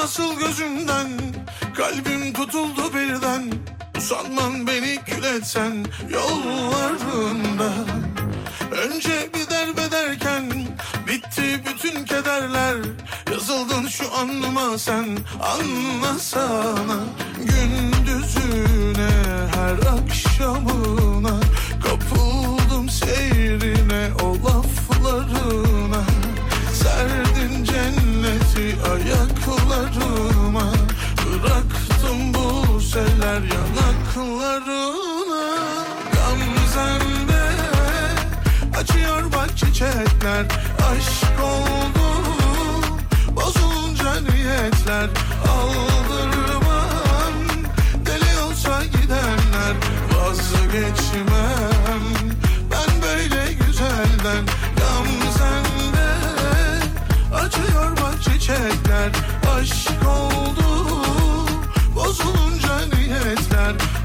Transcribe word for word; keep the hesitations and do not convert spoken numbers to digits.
nasıl gözümden, kalbim tutuldu birden. Sanman beni kül etsen yollarında. Önce bir derbederken bitti bütün kederler. Yazıldın şu anıma sen, anlasana. Gündüzüne her akşamına, kapıldım seyrine o laflarına. Serdin cenneti ayaklarıma, bıraktım bu seller yanaklarına. Gamzende açıyor bak çiçekler, aşk oldu bozulunca niyetler. Aldırmam deli olsa gidenler, vazgeçmem ben böyle güzelden. Gamzende açıyor bak çiçekler, aşk oldu bozulunca niyetler.